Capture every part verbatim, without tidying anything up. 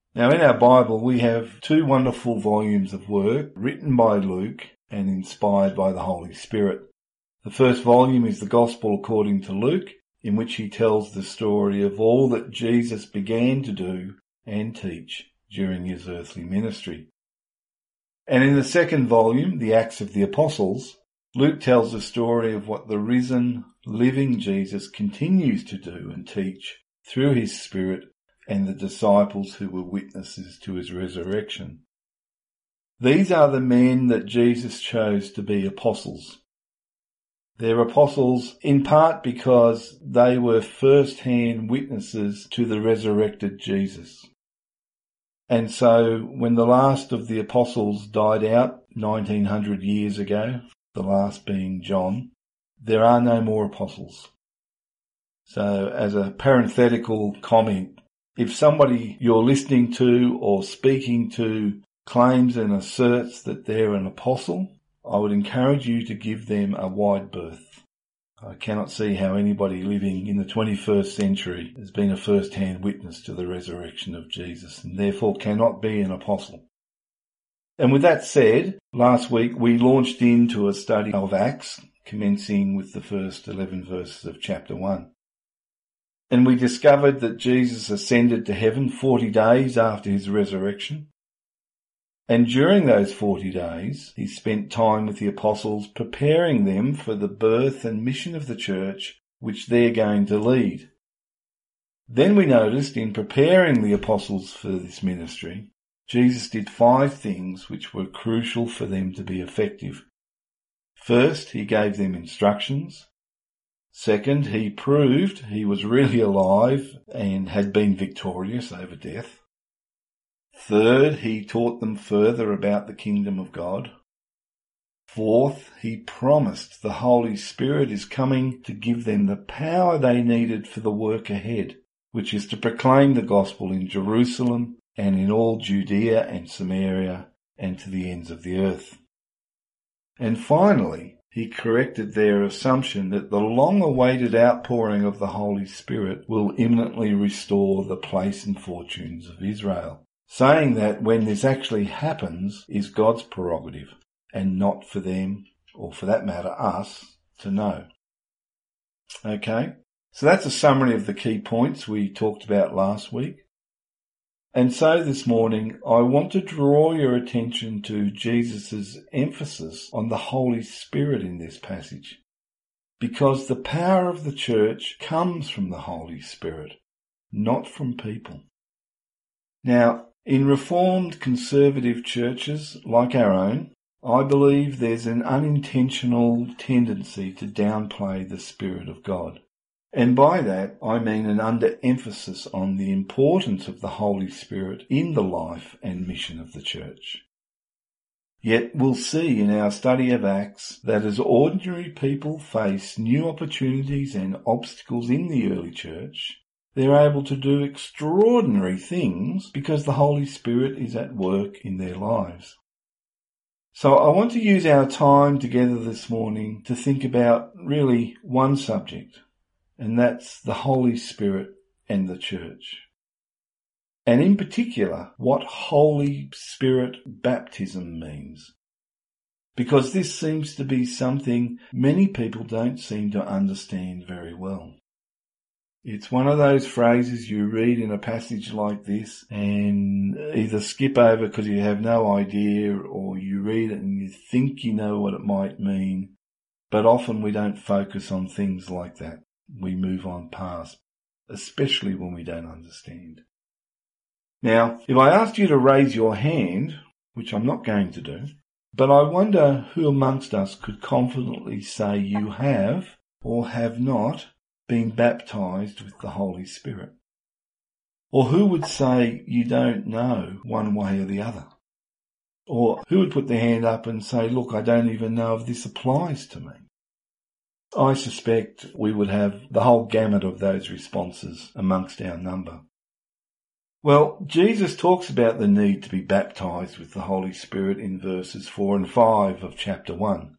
Now in our Bible we have two wonderful volumes of work written by Luke and inspired by the Holy Spirit. The first volume is the Gospel according to Luke, in which he tells the story of all that Jesus began to do and teach during his earthly ministry. And in the second volume, the Acts of the Apostles, Luke tells the story of what the risen, living Jesus continues to do and teach through his Spirit and the disciples who were witnesses to his resurrection. These are the men that Jesus chose to be apostles. They're apostles in part because they were first-hand witnesses to the resurrected Jesus. And so when the last of the apostles died out nineteen hundred years ago, the last being John, there are no more apostles. So as a parenthetical comment, if somebody you're listening to or speaking to claims and asserts that they're an apostle, I would encourage you to give them a wide berth. I cannot see how anybody living in the twenty-first century has been a first-hand witness to the resurrection of Jesus and therefore cannot be an apostle. And with that said, last week we launched into a study of Acts, commencing with the first eleven verses of chapter one. And we discovered that Jesus ascended to heaven forty days after his resurrection. And during those forty days, he spent time with the apostles preparing them for the birth and mission of the church which they're going to lead. Then we noticed in preparing the apostles for this ministry, Jesus did five things which were crucial for them to be effective. First, he gave them instructions. Second, he proved he was really alive and had been victorious over death. Third, he taught them further about the kingdom of God. Fourth, he promised the Holy Spirit is coming to give them the power they needed for the work ahead, which is to proclaim the gospel in Jerusalem and in all Judea and Samaria and to the ends of the earth. And finally, he corrected their assumption that the long-awaited outpouring of the Holy Spirit will imminently restore the place and fortunes of Israel, saying that when this actually happens is God's prerogative and not for them, or for that matter us, to know. Okay, so that's a summary of the key points we talked about last week. And so this morning, I want to draw your attention to Jesus' emphasis on the Holy Spirit in this passage, because the power of the church comes from the Holy Spirit, not from people. Now, in Reformed conservative churches like our own, I believe there's an unintentional tendency to downplay the Spirit of God. And by that, I mean an underemphasis on the importance of the Holy Spirit in the life and mission of the church. Yet we'll see in our study of Acts that as ordinary people face new opportunities and obstacles in the early church, they're able to do extraordinary things because the Holy Spirit is at work in their lives. So I want to use our time together this morning to think about really one subject, and that's the Holy Spirit and the church. And in particular, what Holy Spirit baptism means. Because this seems to be something many people don't seem to understand very well. It's one of those phrases you read in a passage like this and either skip over because you have no idea, or you read it and you think you know what it might mean, but often we don't focus on things like that. We move on past, especially when we don't understand. Now, if I asked you to raise your hand, which I'm not going to do, but I wonder who amongst us could confidently say you have or have not been baptized with the Holy Spirit? Or who would say you don't know one way or the other? Or who would put their hand up and say, look, I don't even know if this applies to me? I suspect we would have the whole gamut of those responses amongst our number. Well, Jesus talks about the need to be baptized with the Holy Spirit in verses four and five of chapter one.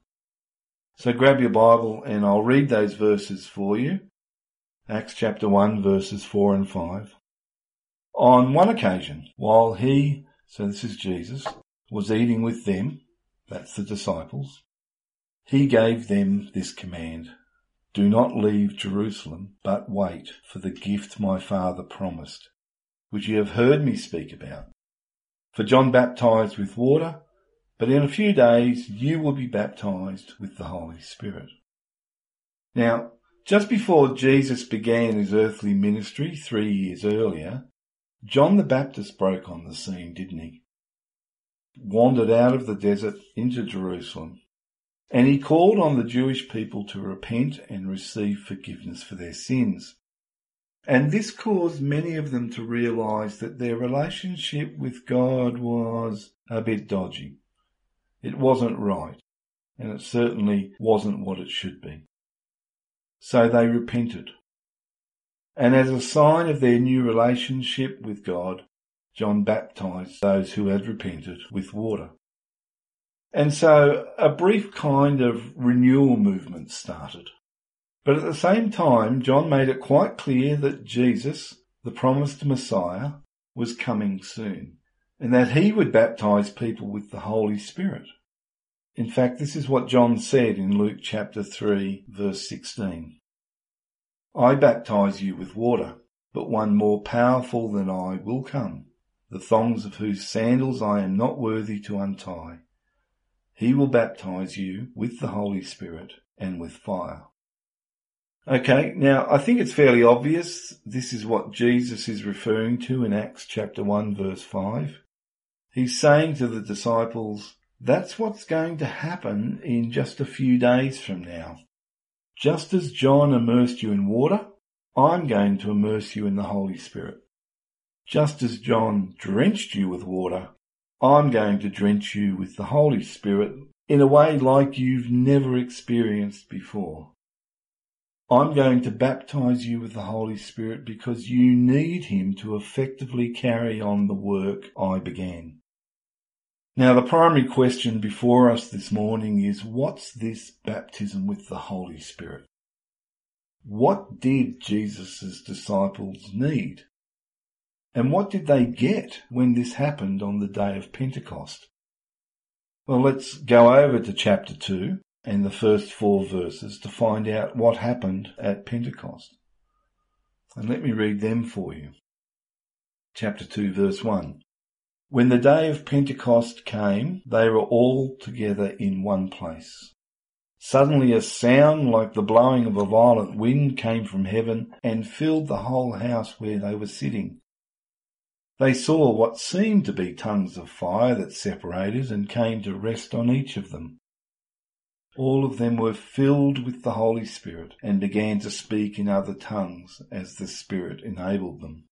So grab your Bible and I'll read those verses for you. Acts chapter one, verses four and five. On one occasion, while he, so this is Jesus, was eating with them, that's the disciples, he gave them this command: "Do not leave Jerusalem, but wait for the gift my Father promised, which you have heard me speak about. For John baptized with water, but in a few days you will be baptized with the Holy Spirit." Now, just before Jesus began his earthly ministry three years earlier, John the Baptist broke on the scene, didn't he? Wandered out of the desert into Jerusalem, and he called on the Jewish people to repent and receive forgiveness for their sins. And this caused many of them to realise that their relationship with God was a bit dodgy. It wasn't right, and it certainly wasn't what it should be. So they repented. And as a sign of their new relationship with God, John baptised those who had repented with water. And so a brief kind of renewal movement started. But at the same time, John made it quite clear that Jesus, the promised Messiah, was coming soon, and that he would baptise people with the Holy Spirit. In fact, this is what John said in Luke chapter three, verse sixteen. "I baptise you with water, but one more powerful than I will come, the thongs of whose sandals I am not worthy to untie. He will baptise you with the Holy Spirit and with fire." Okay, now I think it's fairly obvious this is what Jesus is referring to in Acts chapter one verse five. He's saying to the disciples, that's what's going to happen in just a few days from now. Just as John immersed you in water, I'm going to immerse you in the Holy Spirit. Just as John drenched you with water, I'm going to drench you with the Holy Spirit in a way like you've never experienced before. I'm going to baptize you with the Holy Spirit because you need him to effectively carry on the work I began. Now, the primary question before us this morning is, what's this baptism with the Holy Spirit? What did Jesus' disciples need? And what did they get when this happened on the day of Pentecost? Well, let's go over to chapter two and the first four verses to find out what happened at Pentecost. And let me read them for you. Chapter two, verse one. When the day of Pentecost came, they were all together in one place. Suddenly a sound like the blowing of a violent wind came from heaven and filled the whole house where they were sitting. They saw what seemed to be tongues of fire that separated and came to rest on each of them. All of them were filled with the Holy Spirit and began to speak in other tongues as the Spirit enabled them.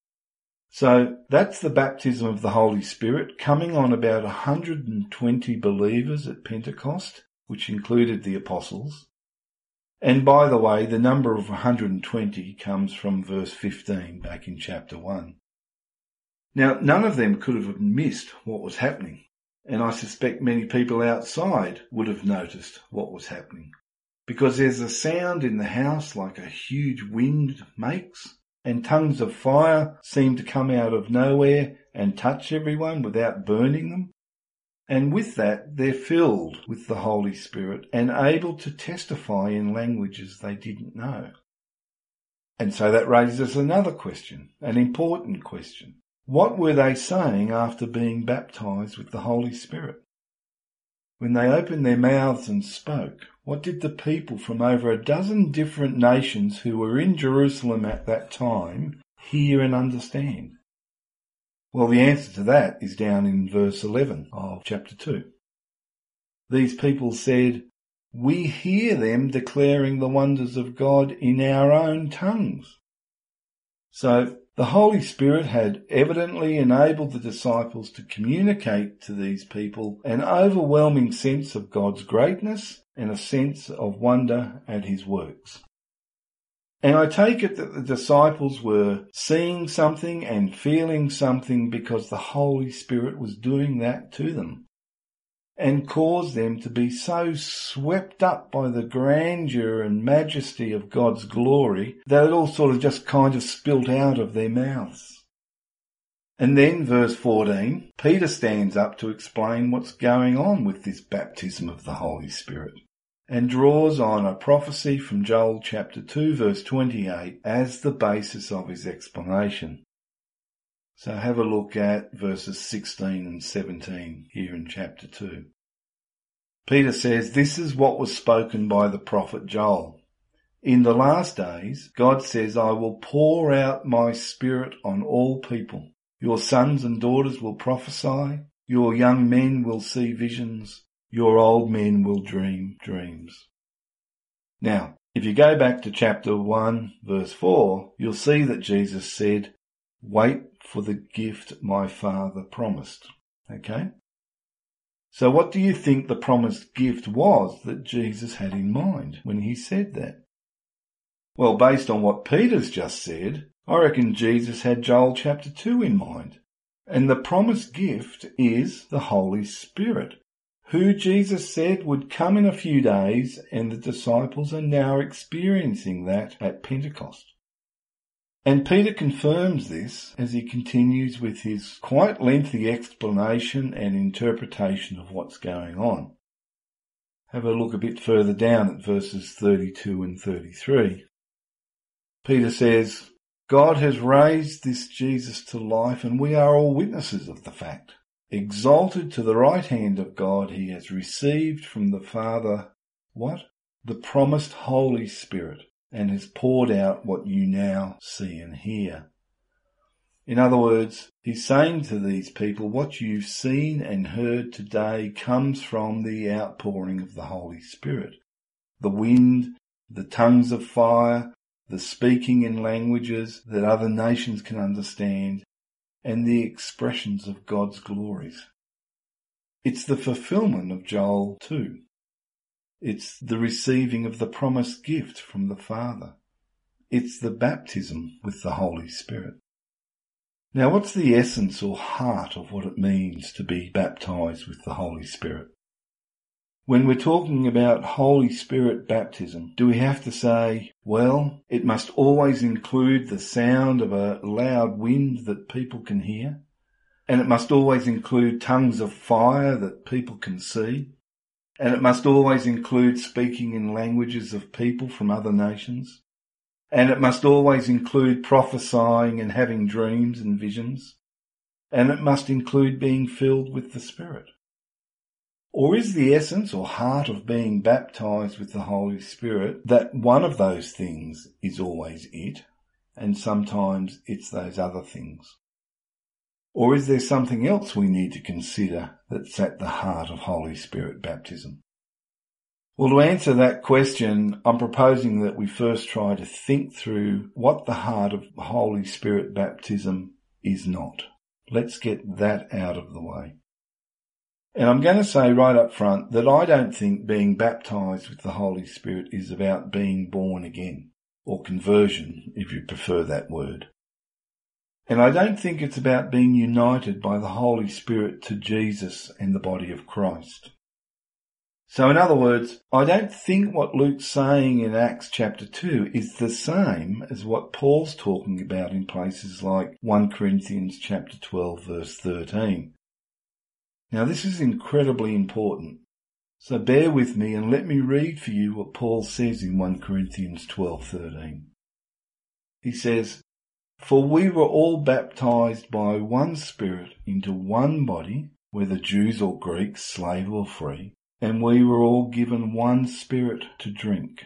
So that's the baptism of the Holy Spirit coming on about one hundred twenty believers at Pentecost, which included the apostles. And by the way, the number of one hundred twenty comes from verse fifteen back in chapter one. Now, none of them could have missed what was happening, and I suspect many people outside would have noticed what was happening, because there's a sound in the house like a huge wind makes, and tongues of fire seem to come out of nowhere and touch everyone without burning them. And with that, they're filled with the Holy Spirit and able to testify in languages they didn't know. And so that raises another question, an important question. What were they saying after being baptized with the Holy Spirit? When they opened their mouths and spoke, what did the people from over a dozen different nations who were in Jerusalem at that time hear and understand? Well, the answer to that is down in verse eleven of chapter two. These people said, "We hear them declaring the wonders of God in our own tongues." So the Holy Spirit had evidently enabled the disciples to communicate to these people an overwhelming sense of God's greatness and a sense of wonder at his works. And I take it that the disciples were seeing something and feeling something because the Holy Spirit was doing that to them, and caused them to be so swept up by the grandeur and majesty of God's glory that it all sort of just kind of spilt out of their mouths. And then verse fourteen, Peter stands up to explain what's going on with this baptism of the Holy Spirit and draws on a prophecy from Joel chapter two verse twenty-eight as the basis of his explanation. So have a look at verses sixteen and seventeen here in chapter two. Peter says, "This is what was spoken by the prophet Joel. In the last days, God says, I will pour out my spirit on all people. Your sons and daughters will prophesy. Your young men will see visions. Your old men will dream dreams." Now, if you go back to chapter one, verse four, you'll see that Jesus said, "Wait for the gift my Father promised." Okay? So what do you think the promised gift was that Jesus had in mind when he said that? Well, based on what Peter's just said, I reckon Jesus had Joel chapter two in mind. And the promised gift is the Holy Spirit, who Jesus said would come in a few days, and the disciples are now experiencing that at Pentecost. And Peter confirms this as he continues with his quite lengthy explanation and interpretation of what's going on. Have a look a bit further down at verses thirty-two and thirty-three. Peter says, "God has raised this Jesus to life, and we are all witnesses of the fact. Exalted to the right hand of God, he has received from the Father," what? "The promised Holy Spirit, and has poured out what you now see and hear." In other words, he's saying to these people, what you've seen and heard today comes from the outpouring of the Holy Spirit. The wind, the tongues of fire, the speaking in languages that other nations can understand, and the expressions of God's glories. It's the fulfillment of Joel two. It's the receiving of the promised gift from the Father. It's the baptism with the Holy Spirit. Now, what's the essence or heart of what it means to be baptized with the Holy Spirit? When we're talking about Holy Spirit baptism, do we have to say, well, it must always include the sound of a loud wind that people can hear, and it must always include tongues of fire that people can see, and it must always include speaking in languages of people from other nations, and it must always include prophesying and having dreams and visions, and it must include being filled with the Spirit? Or is the essence or heart of being baptized with the Holy Spirit that one of those things is always it, and sometimes it's those other things? Or is there something else we need to consider that's at the heart of Holy Spirit baptism? Well, to answer that question, I'm proposing that we first try to think through what the heart of Holy Spirit baptism is not. Let's get that out of the way. And I'm going to say right up front that I don't think being baptized with the Holy Spirit is about being born again, or conversion, if you prefer that word. And I don't think it's about being united by the Holy Spirit to Jesus and the body of Christ. So in other words, I don't think what Luke's saying in Acts chapter two is the same as what Paul's talking about in places like First Corinthians chapter twelve verse thirteen. Now this is incredibly important, so bear with me and let me read for you what Paul says in First Corinthians twelve thirteen. He says, "For we were all baptized by one Spirit into one body, whether Jews or Greeks, slave or free, and we were all given one Spirit to drink."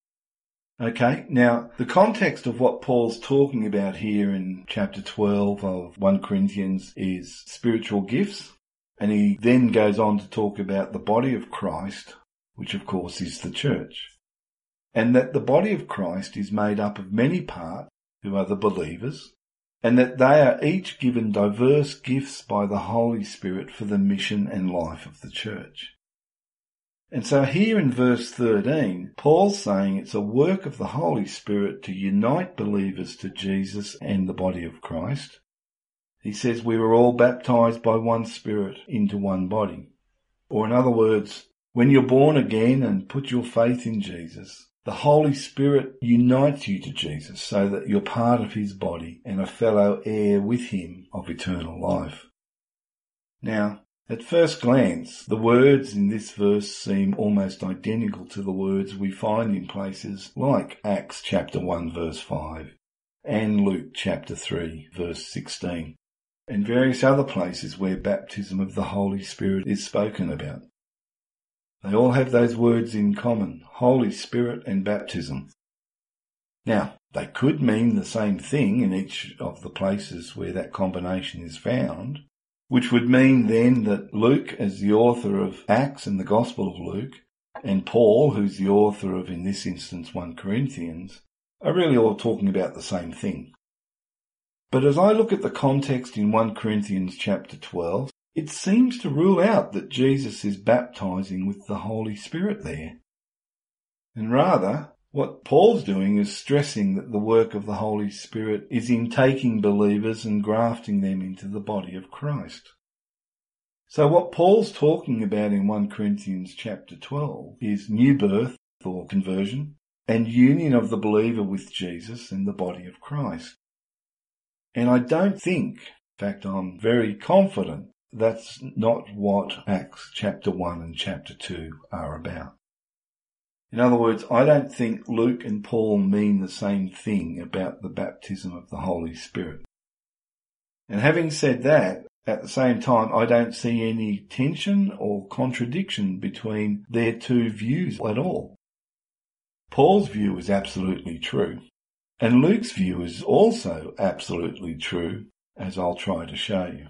Okay, now the context of what Paul's talking about here in chapter twelve of First Corinthians is spiritual gifts. And he then goes on to talk about the body of Christ, which of course is the church. And that the body of Christ is made up of many parts who are the believers, and that they are each given diverse gifts by the Holy Spirit for the mission and life of the church. And so here in verse thirteen, Paul's saying it's a work of the Holy Spirit to unite believers to Jesus and the body of Christ. He says we were all baptized by one Spirit into one body. Or in other words, when you're born again and put your faith in Jesus, The Holy Spirit unites you to Jesus so that you're part of his body and a fellow heir with him of eternal life. Now, at first glance, the words in this verse seem almost identical to the words we find in places like Acts chapter one verse five and Luke chapter three verse sixteen and various other places where baptism of the Holy Spirit is spoken about. They all have those words in common, Holy Spirit and baptism. Now, they could mean the same thing in each of the places where that combination is found, which would mean then that Luke, as the author of Acts and the Gospel of Luke, and Paul, who's the author of, in this instance, First Corinthians, are really all talking about the same thing. But as I look at the context in First Corinthians chapter twelve, it seems to rule out that Jesus is baptizing with the Holy Spirit there. And rather, what Paul's doing is stressing that the work of the Holy Spirit is in taking believers and grafting them into the body of Christ. So what Paul's talking about in First Corinthians chapter twelve is new birth or conversion and union of the believer with Jesus and the body of Christ. And I don't think, in fact I'm very confident, that's not what Acts chapter one and chapter two are about. In other words, I don't think Luke and Paul mean the same thing about the baptism of the Holy Spirit. And having said that, at the same time, I don't see any tension or contradiction between their two views at all. Paul's view is absolutely true, and Luke's view is also absolutely true, as I'll try to show you.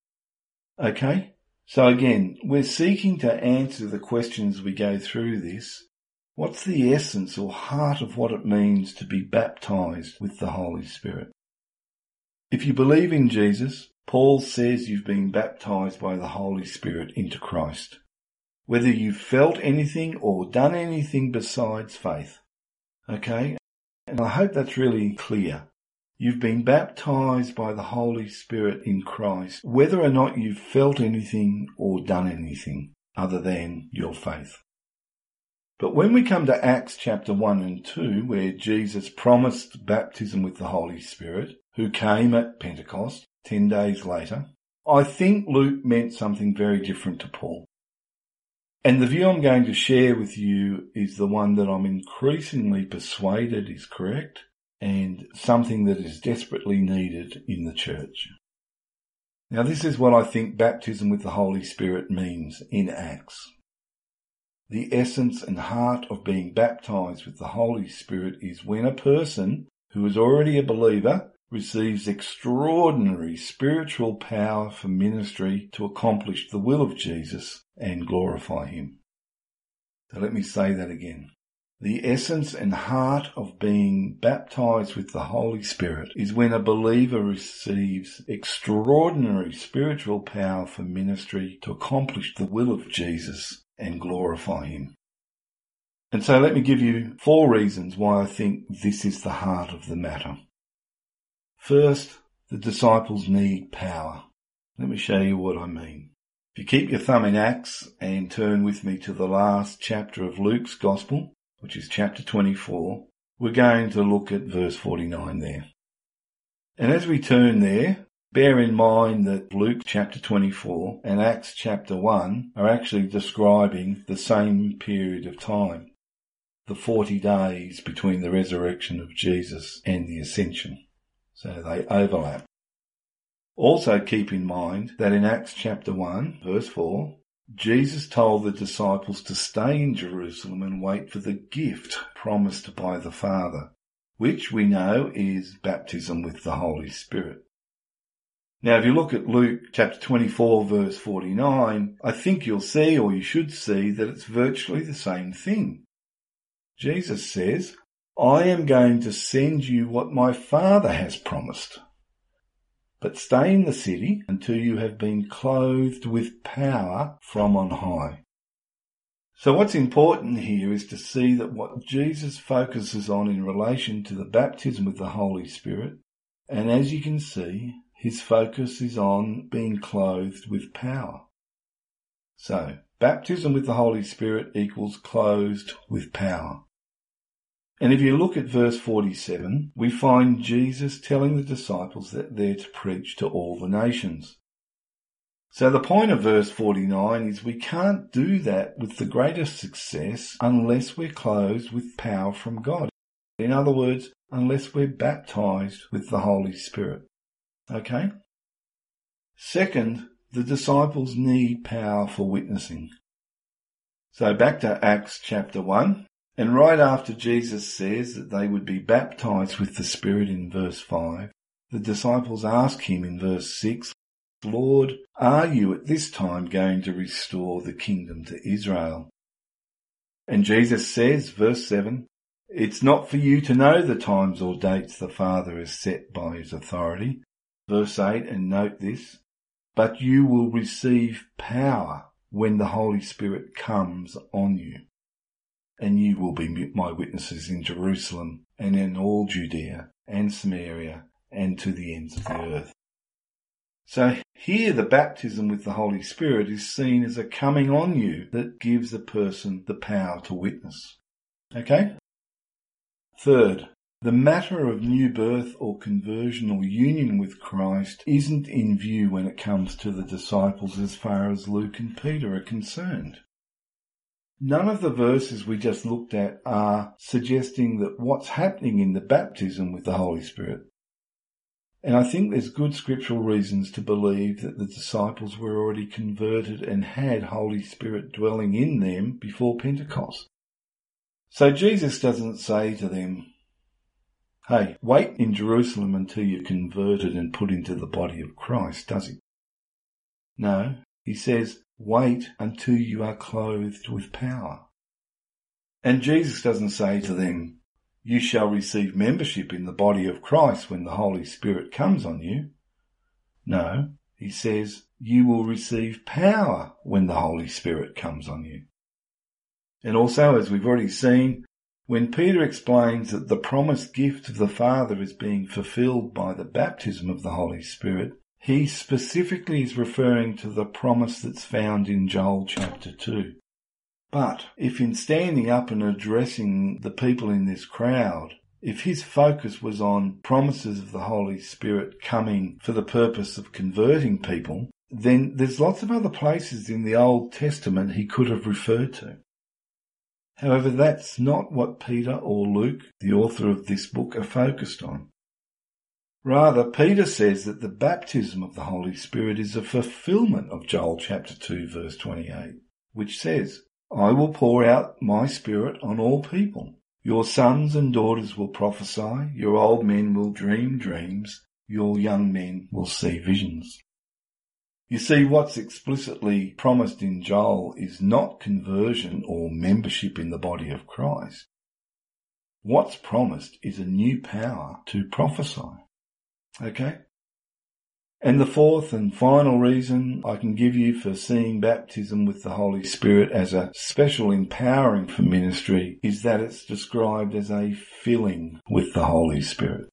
Okay, so again, we're seeking to answer the questions as we go through this. What's the essence or heart of what it means to be baptized with the Holy Spirit? If you believe in Jesus, Paul says you've been baptized by the Holy Spirit into Christ, whether you've felt anything or done anything besides faith. Okay, and I hope that's really clear. You've been baptized by the Holy Spirit in Christ, whether or not you've felt anything or done anything other than your faith. But when we come to Acts chapter one and two, where Jesus promised baptism with the Holy Spirit, who came at Pentecost ten days later, I think Luke meant something very different to Paul. And the view I'm going to share with you is the one that I'm increasingly persuaded is correct, and something that is desperately needed in the church. Now, this is what I think baptism with the Holy Spirit means in Acts. The essence and heart of being baptized with the Holy Spirit is when a person who is already a believer receives extraordinary spiritual power for ministry to accomplish the will of Jesus and glorify him. So let me say that again. The essence and heart of being baptized with the Holy Spirit is when a believer receives extraordinary spiritual power for ministry to accomplish the will of Jesus and glorify him. And so let me give you four reasons why I think this is the heart of the matter. First, the disciples need power. Let me show you what I mean. If you keep your thumb in Acts and turn with me to the last chapter of Luke's Gospel, which is chapter twenty-four, we're going to look at verse forty-nine there. And as we turn there, bear in mind that Luke chapter twenty-four and Acts chapter one are actually describing the same period of time, the forty days between the resurrection of Jesus and the ascension. So they overlap. Also keep in mind that in Acts chapter one, verse four, Jesus told the disciples to stay in Jerusalem and wait for the gift promised by the Father, which we know is baptism with the Holy Spirit. Now, if you look at Luke chapter twenty-four, verse forty-nine, I think you'll see, or you should see, that it's virtually the same thing. Jesus says, I am going to send you what my Father has promised. But stay in the city until you have been clothed with power from on high. So what's important here is to see that what Jesus focuses on in relation to the baptism with the Holy Spirit, and as you can see, his focus is on being clothed with power. So, baptism with the Holy Spirit equals clothed with power. And if you look at verse forty-seven, we find Jesus telling the disciples that they're to preach to all the nations. So the point of verse forty-nine is we can't do that with the greatest success unless we're clothed with power from God. In other words, unless we're baptized with the Holy Spirit. Okay? Second, the disciples need power for witnessing. So back to Acts chapter one, and right after Jesus says that they would be baptized with the Spirit in verse five, the disciples ask him in verse six, Lord, are you at this time going to restore the kingdom to Israel? And Jesus says, verse seven, it's not for you to know the times or dates the Father has set by his authority. Verse eight, and note this, but you will receive power when the Holy Spirit comes on you. And you will be my witnesses in Jerusalem and in all Judea and Samaria and to the ends of the earth. So here the baptism with the Holy Spirit is seen as a coming on you that gives a person the power to witness. Okay? Third, the matter of new birth or conversion or union with Christ isn't in view when it comes to the disciples as far as Luke and Peter are concerned. None of the verses we just looked at are suggesting that what's happening in the baptism with the Holy Spirit. And I think there's good scriptural reasons to believe that the disciples were already converted and had Holy Spirit dwelling in them before Pentecost. So Jesus doesn't say to them, hey, wait in Jerusalem until you're converted and put into the body of Christ, does he? No, he says, wait until you are clothed with power. And Jesus doesn't say to them, you shall receive membership in the body of Christ when the Holy Spirit comes on you. No, he says, you will receive power when the Holy Spirit comes on you. And also, as we've already seen, when Peter explains that the promised gift of the Father is being fulfilled by the baptism of the Holy Spirit, he specifically is referring to the promise that's found in Joel chapter two. But if in standing up and addressing the people in this crowd, if his focus was on promises of the Holy Spirit coming for the purpose of converting people, then there's lots of other places in the Old Testament he could have referred to. However, that's not what Peter or Luke, the author of this book, are focused on. Rather, Peter says that the baptism of the Holy Spirit is a fulfillment of Joel chapter two, verse twenty-eight, which says, I will pour out my Spirit on all people. Your sons and daughters will prophesy, your old men will dream dreams, your young men will see visions. You see, what's explicitly promised in Joel is not conversion or membership in the body of Christ. What's promised is a new power to prophesy. Okay? And the fourth and final reason I can give you for seeing baptism with the Holy Spirit as a special empowering for ministry is that it's described as a filling with the Holy Spirit.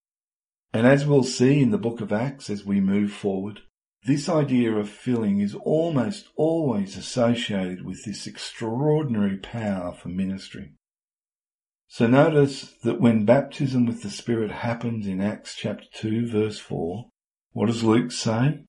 And as we'll see in the book of Acts as we move forward, this idea of filling is almost always associated with this extraordinary power for ministry. So notice that when baptism with the Spirit happens in Acts chapter two, verse four, what does Luke say?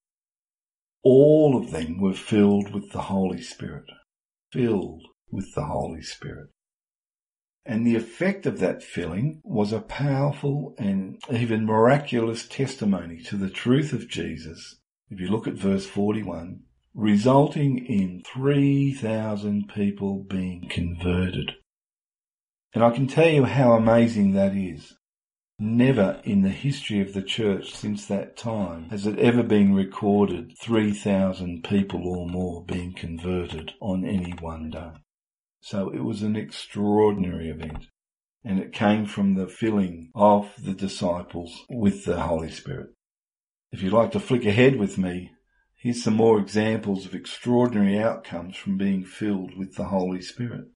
All of them were filled with the Holy Spirit. Filled with the Holy Spirit. And the effect of that filling was a powerful and even miraculous testimony to the truth of Jesus. If you look at verse forty-one, resulting in three thousand people being converted. And I can tell you how amazing that is. Never in the history of the church since that time has it ever been recorded three thousand people or more being converted on any one day. So it was an extraordinary event, and it came from the filling of the disciples with the Holy Spirit. If you'd like to flick ahead with me, here's some more examples of extraordinary outcomes from being filled with the Holy Spirit.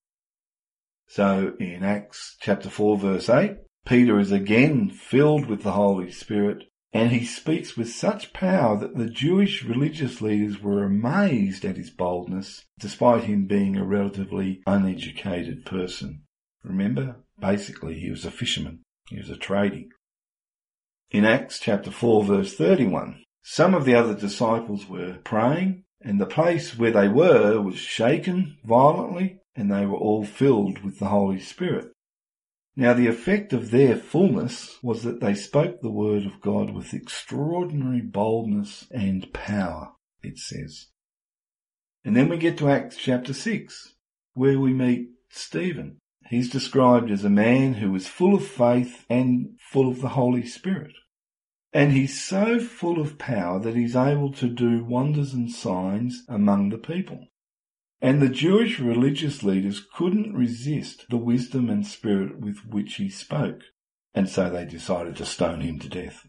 So in Acts chapter four, verse eight, Peter is again filled with the Holy Spirit, and he speaks with such power that the Jewish religious leaders were amazed at his boldness, despite him being a relatively uneducated person. Remember, basically he was a fisherman. He was a tradie. In Acts chapter four verse thirty-one, some of the other disciples were praying, and the place where they were was shaken violently, and they were all filled with the Holy Spirit. Now the effect of their fullness was that they spoke the word of God with extraordinary boldness and power, it says. And then we get to Acts chapter six, where we meet Stephen. He's described as a man who was full of faith and full of the Holy Spirit. And he's so full of power that he's able to do wonders and signs among the people. And the Jewish religious leaders couldn't resist the wisdom and spirit with which he spoke, and so they decided to stone him to death.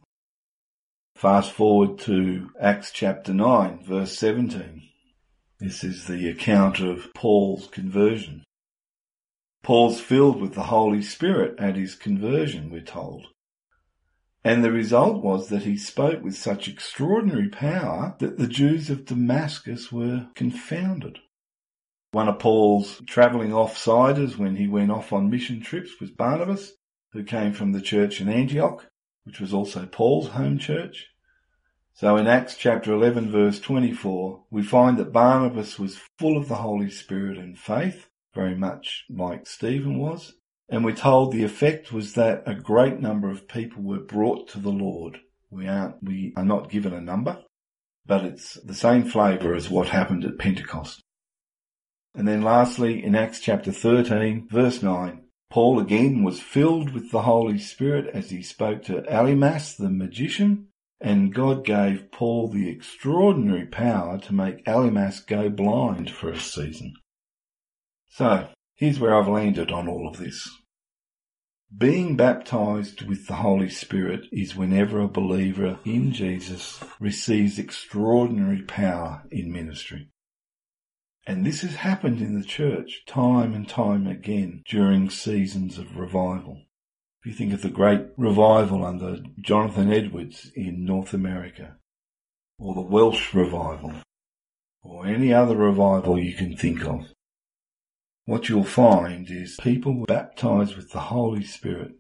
Fast forward to Acts chapter nine, verse seventeen. This is the account of Paul's conversion. Paul's filled with the Holy Spirit at his conversion, we're told. And the result was that he spoke with such extraordinary power that the Jews of Damascus were confounded. One of Paul's travelling offsiders when he went off on mission trips was Barnabas, who came from the church in Antioch, which was also Paul's home church. So in Acts chapter eleven verse twenty-four, we find that Barnabas was full of the Holy Spirit and faith, very much like Stephen was. And we're told the effect was that a great number of people were brought to the Lord. We aren't, we are not given a number, but it's the same flavour as what happened at Pentecost. And then lastly, in Acts chapter thirteen, verse nine, Paul again was filled with the Holy Spirit as he spoke to Elymas the magician, and God gave Paul the extraordinary power to make Elymas go blind for a season. So, here's where I've landed on all of this. Being baptized with the Holy Spirit is whenever a believer in Jesus receives extraordinary power in ministry. And this has happened in the church time and time again during seasons of revival. If you think of the great revival under Jonathan Edwards in North America, or the Welsh revival, or any other revival you can think of, what you'll find is people were baptized with the Holy Spirit.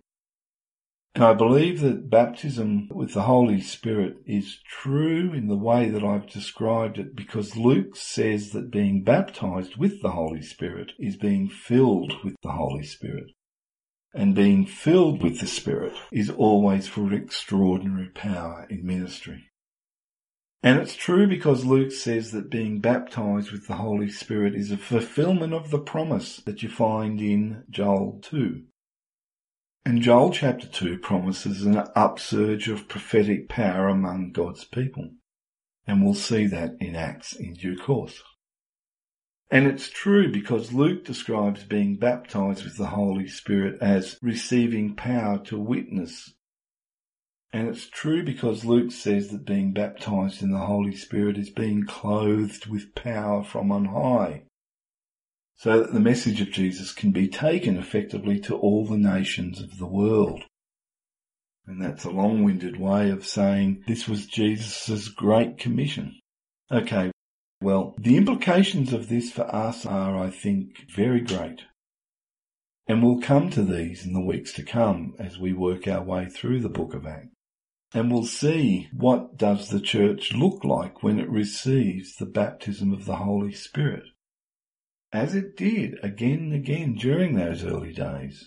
And I believe that baptism with the Holy Spirit is true in the way that I've described it, because Luke says that being baptized with the Holy Spirit is being filled with the Holy Spirit. And being filled with the Spirit is always for extraordinary power in ministry. And it's true because Luke says that being baptized with the Holy Spirit is a fulfillment of the promise that you find in Joel two. And Joel chapter two promises an upsurge of prophetic power among God's people. And we'll see that in Acts in due course. And it's true because Luke describes being baptized with the Holy Spirit as receiving power to witness. And it's true because Luke says that being baptized in the Holy Spirit is being clothed with power from on high, so that the message of Jesus can be taken effectively to all the nations of the world. And that's a long-winded way of saying this was Jesus' great commission. Okay, well, the implications of this for us are, I think, very great. And we'll come to these in the weeks to come as we work our way through the book of Acts. And we'll see what does the church look like when it receives the baptism of the Holy Spirit, as it did again and again during those early days.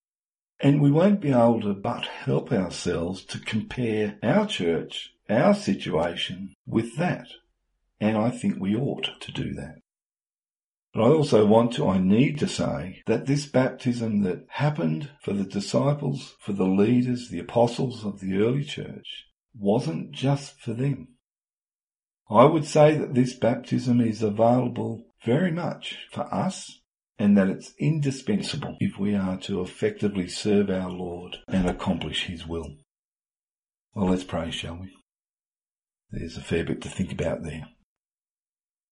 And we won't be able to but help ourselves to compare our church, our situation, with that. And I think we ought to do that. But I also want to, I need to say that this baptism that happened for the disciples, for the leaders, the apostles of the early church, wasn't just for them. I would say that this baptism is available very much for us, and that it's indispensable if we are to effectively serve our Lord and accomplish his will. Well, let's pray, shall we? There's a fair bit to think about there.